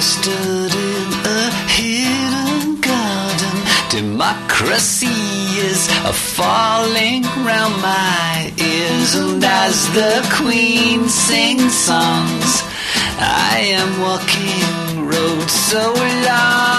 stood in a hidden garden. Democracy is falling round my ears, and as the Queen sings songs, I am walking roads so long.